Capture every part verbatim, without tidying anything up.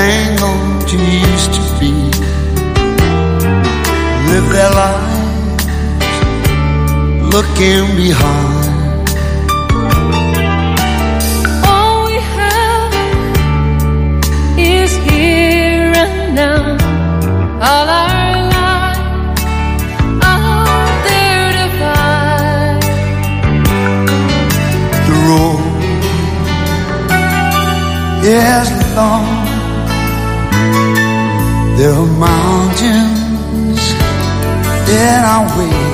hang on to used to be, live their lives looking behind. All we have is here and now. All our lives are there to find. The road is long. There are mountains in our way,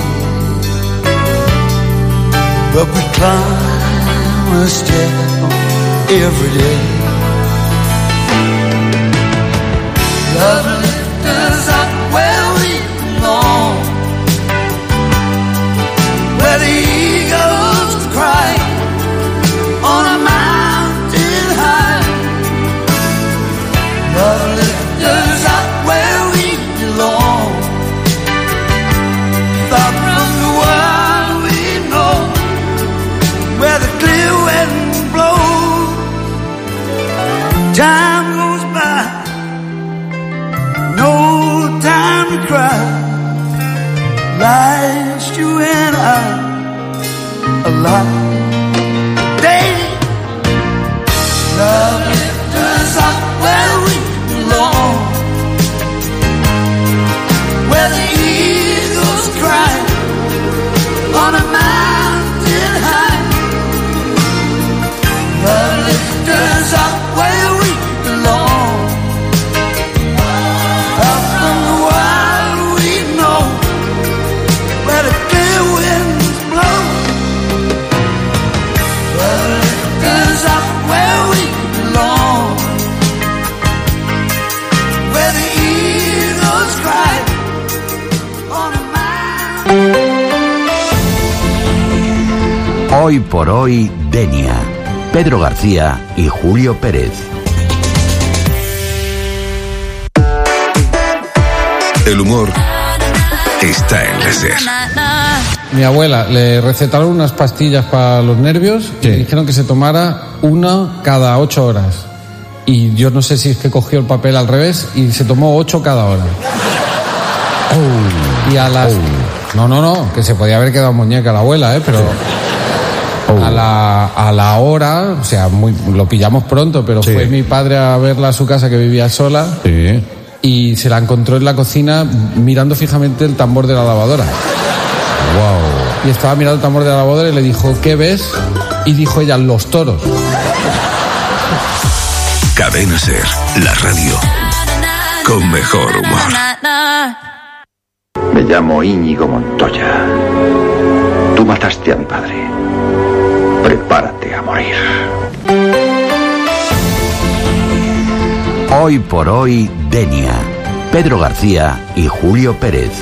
but we climb a step every day. Love lifts us up where we belong, where the eagles cry on a mountain high. Love lifts us up where we belong, far from the world we know, where the clear wind blows. Time goes by, no time to cry. Life's you and I alive. Day, love lifts us up where we belong, where the eagles cry on a mountain high. Love lifts us up where we belong, out from the wild we know, where the clear winds blow. Love lifts us up where we belong, where the eagles cry on a mountain. Hoy por hoy, Denia. Pedro García y Julio Pérez. El humor está en la SER. Mi abuela le recetaron unas pastillas para los nervios y dijeron que se tomara una cada ocho horas. Y yo no sé si es que cogió el papel al revés y se tomó ocho cada hora. Oh. Y a las... Oh. No, no, no, que se podía haber quedado muñeca la abuela, ¿eh? Pero... Oh. A la, a la hora, o sea, muy, lo pillamos pronto, pero sí. Fue mi padre a verla a su casa, que vivía sola, sí. Y se la encontró en la cocina mirando fijamente el tambor de la lavadora. Wow. Y estaba mirando el tambor de la lavadora y le dijo, ¿qué ves? Y dijo ella, los toros. Cadena SER, la radio con mejor humor. Me llamo Íñigo Montoya. Tú mataste a mi padre. Prepárate a morir. Hoy por hoy, Denia. Pedro García y Julio Pérez.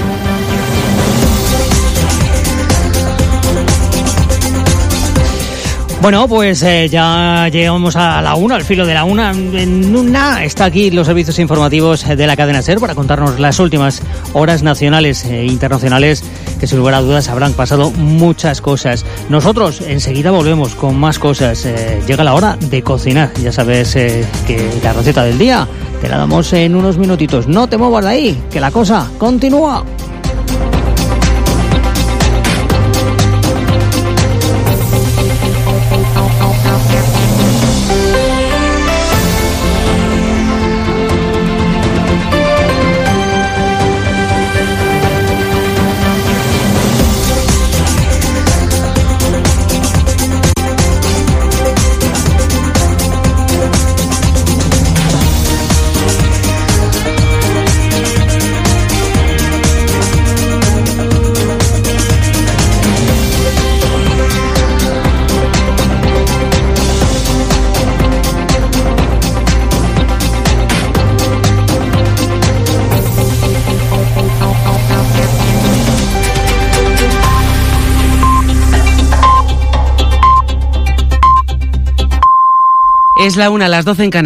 Bueno, pues eh, ya llegamos a la una, al filo de la una. En una está aquí los servicios informativos de la cadena SER para contarnos las últimas horas nacionales e internacionales, que sin lugar a dudas habrán pasado muchas cosas. Nosotros enseguida volvemos con más cosas. Eh, llega la hora de cocinar. Ya sabes eh, que la receta del día te la damos en unos minutitos. No te muevas de ahí, que la cosa continúa. Es la una, las doce en Canarias.